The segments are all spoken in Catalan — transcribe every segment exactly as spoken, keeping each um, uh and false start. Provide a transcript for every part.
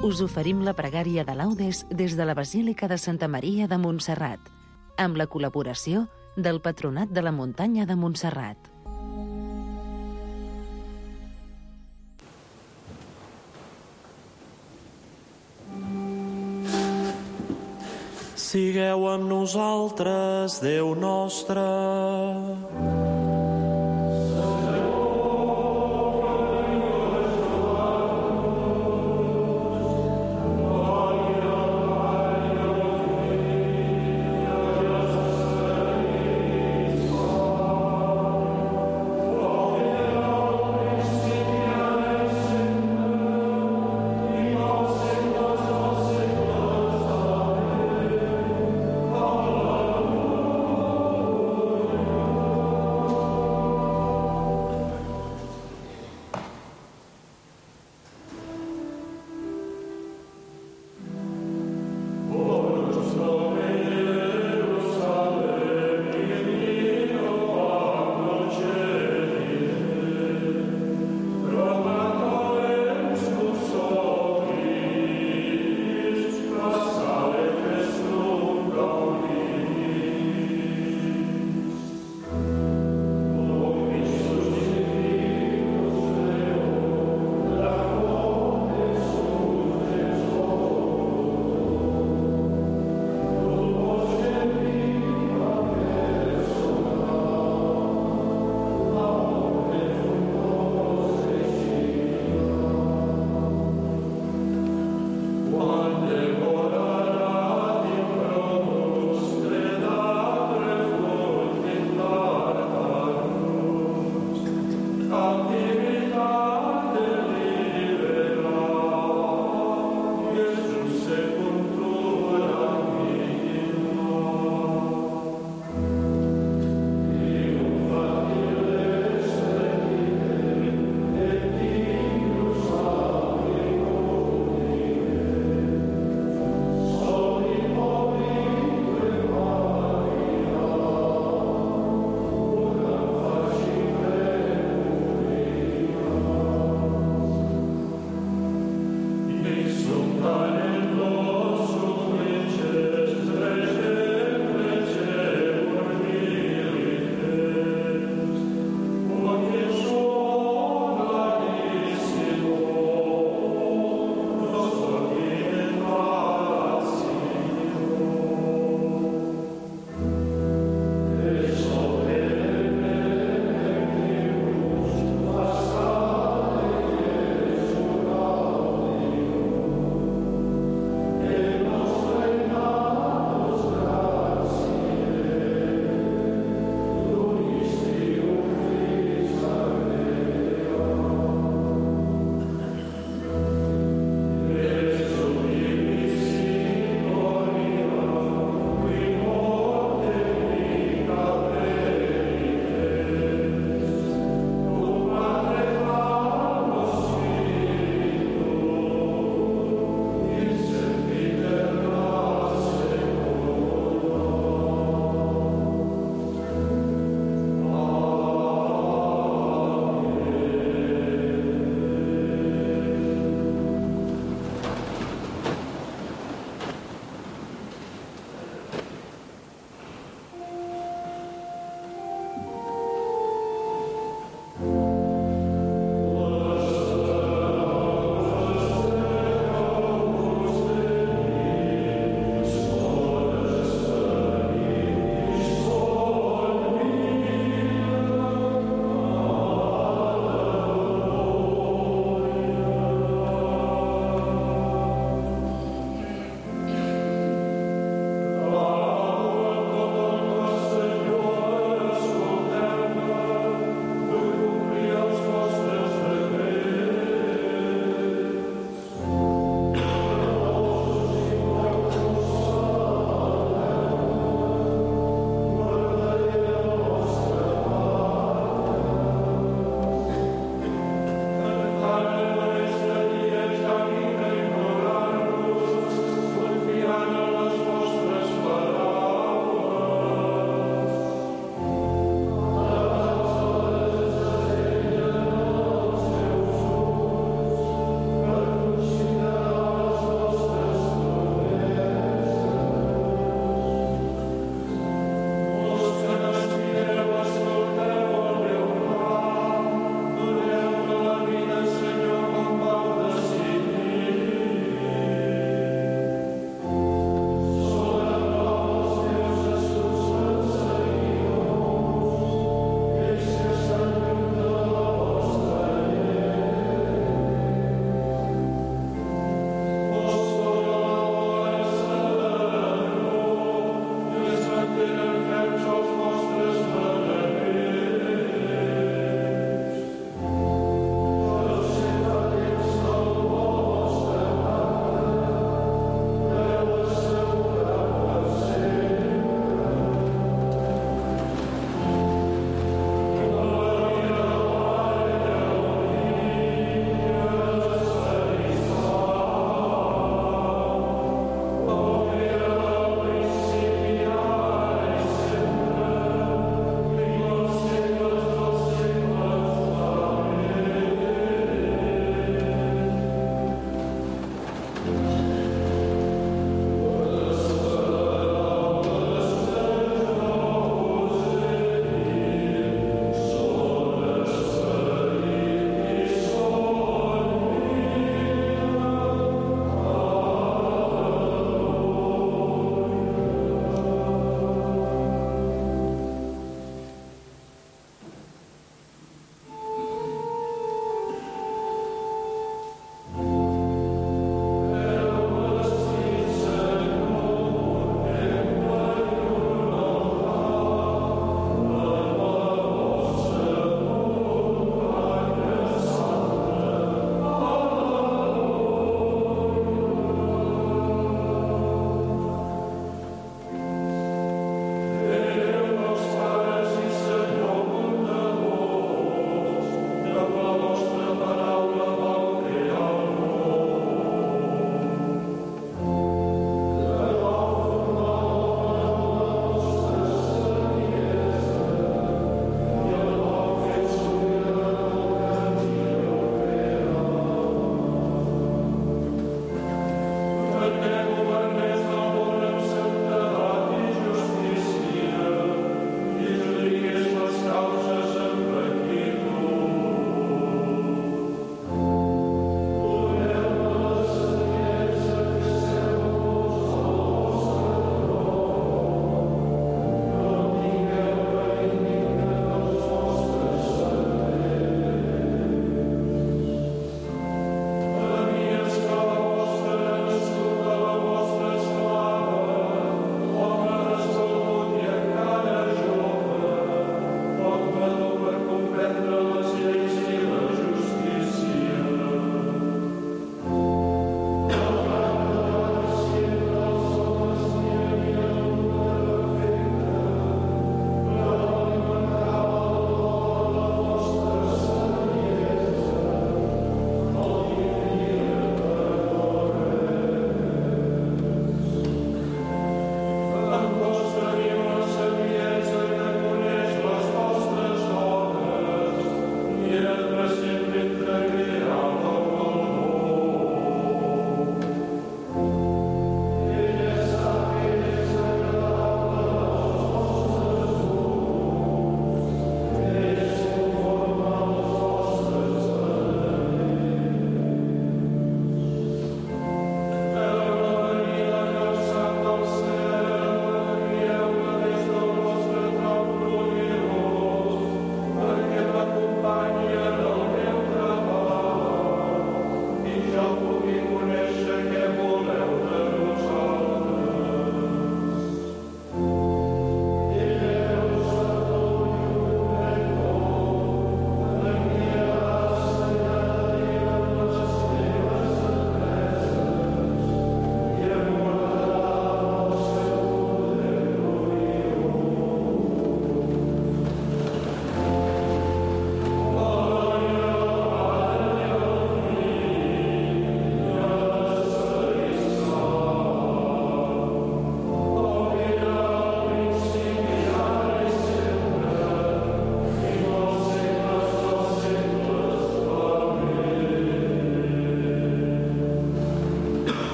us oferim la pregària de Laudes des de la Basílica de Santa Maria de Montserrat, amb la col·laboració del Patronat de la Muntanya de Montserrat. Sigueu amb nosaltres, Déu nostre.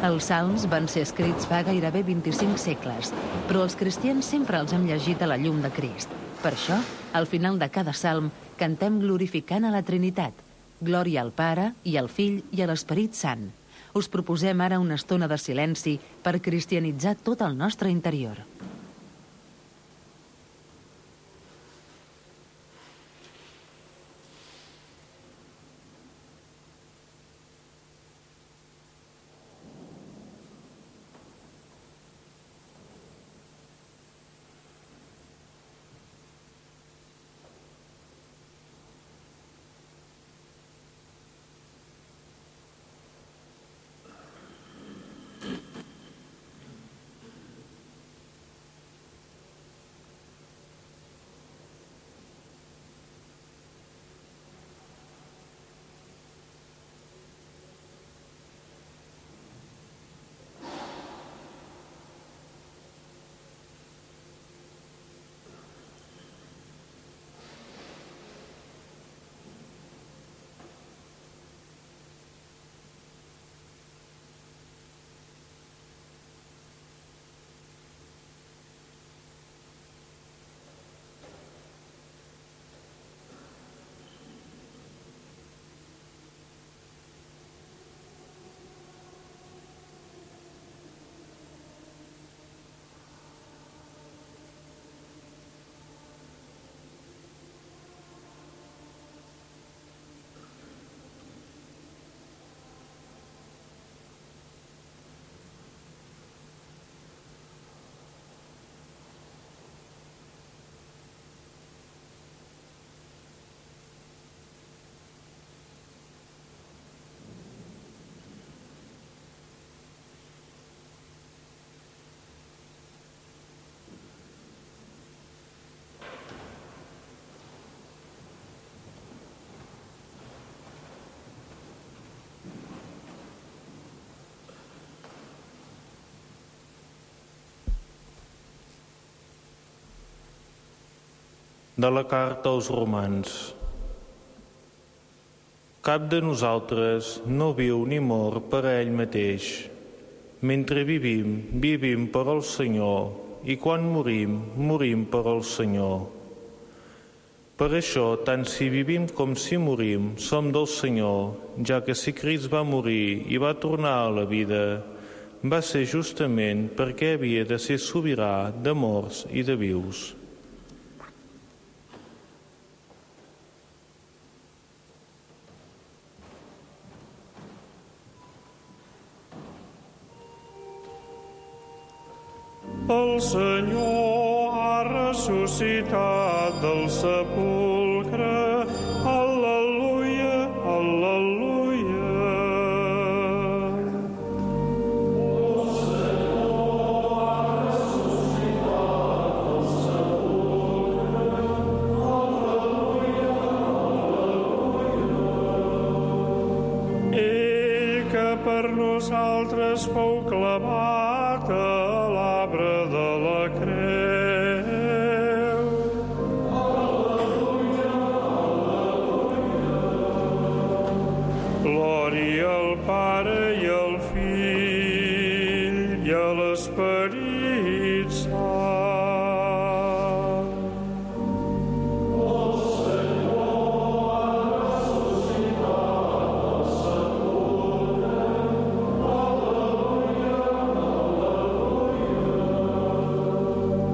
Els salms van ser escrits fa gairebé vint-i-cinc segles, però els cristians sempre els hem llegit a la llum de Crist. Per això, al final de cada salm, cantem glorificant a la Trinitat. Glòria al Pare, i al Fill, i a l'Esperit Sant. Us proposem ara una estona de silenci per cristianitzar tot el nostre interior. De la carta als romans. Cap de nosaltres no viu ni mor per a ell mateix. Mentre vivim, vivim per al Senyor, i quan morim, morim per al Senyor. Per això, tant si vivim com si morim, som del Senyor, ja que si Crist va morir i va tornar a la vida, va ser justament perquè havia de ser sobirà de morts i de vius. El Senyor ha ressuscitat del sepulcre. Al·leluia, al·leluia. El Senyor ha ressuscitat del sepulcre. Al·leluia, al·leluia. Ell que per nosaltres fou clavat a l'arbre de la creu. Al·leluia, al·leluia. Glòria al Pare i al Fill i a l'Esperit Sant. El Senyor ha ressuscitat del sepulcre. Al·leluia, al·leluia.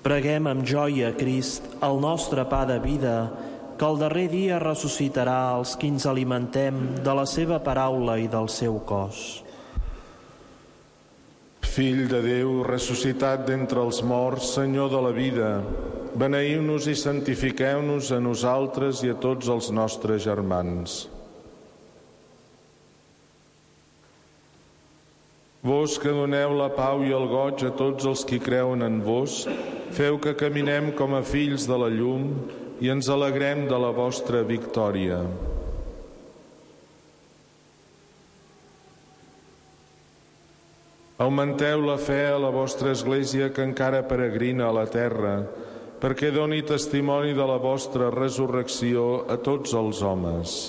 Preguem amb joia a Crist, el nostre pa de vida, que el darrer dia ressuscitarà els qui ens alimentem de la seva paraula i del seu cos. Fill de Déu, ressuscitat d'entre els morts, Senyor de la vida, beneiu-nos i santifiqueu-nos a nosaltres i a tots els nostres germans. Vos que doneu la pau i el goig a tots els qui creuen en vos, feu que caminem com a fills de la llum i ens alegrem de la vostra victòria. Augmenteu la fe a la vostra Església que encara peregrina a la terra, perquè doni testimoni de la vostra resurrecció a tots els homes.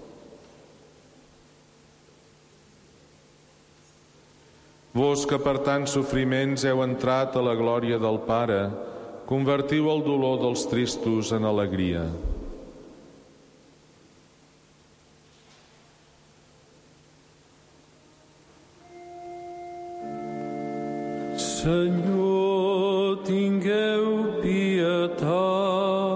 Vos que per tants sofriments heu entrat a la glòria del Pare, convertiu el dolor dels tristos en alegria. Senyor, tingueu pietat.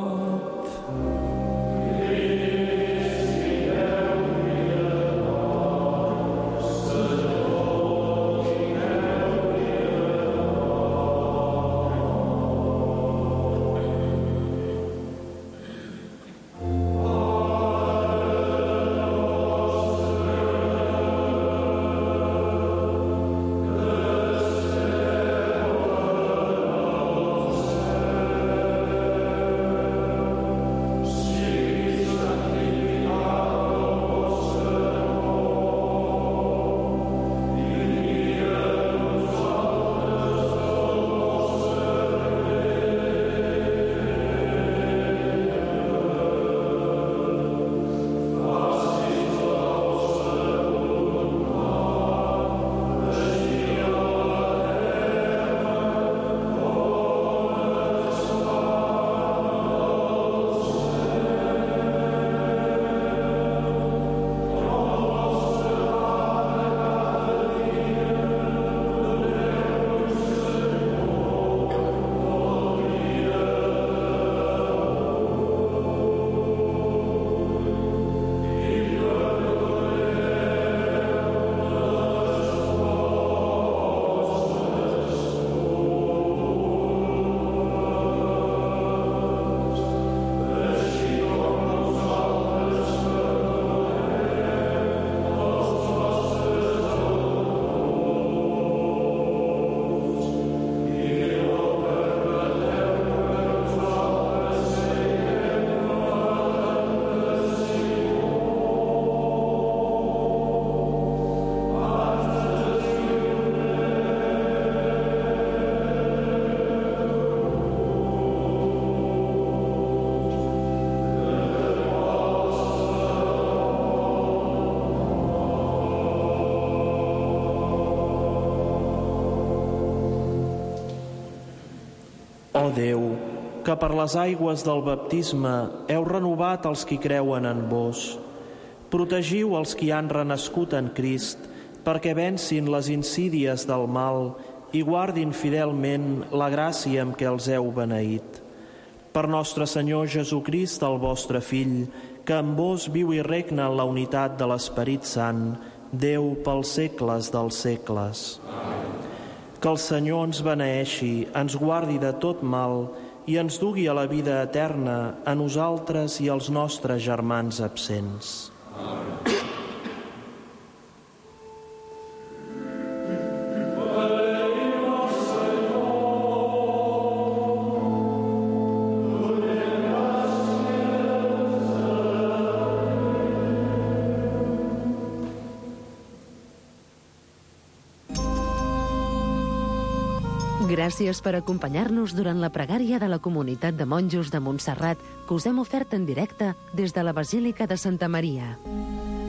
Ó Déu, que per les aigües del baptisme heu renovat els qui creuen en vos, protegiu els qui han renascut en Crist, perquè vencin les insídies del mal i guardin fidelment la gràcia amb què els heu beneït. Per nostre Senyor Jesucrist, el vostre Fill, que amb vos viu i regna en la unitat de l'Esperit Sant, Déu pels segles dels segles. Amén. Que el Senyor ens beneeixi, ens guardi de tot mal i ens dugui a la vida eterna a nosaltres i als nostres germans absents. Amén. Gràcies per acompanyar-nos durant la pregària de la Comunitat de Monjos de Montserrat que us hem ofert en directe des de la Basílica de Santa Maria.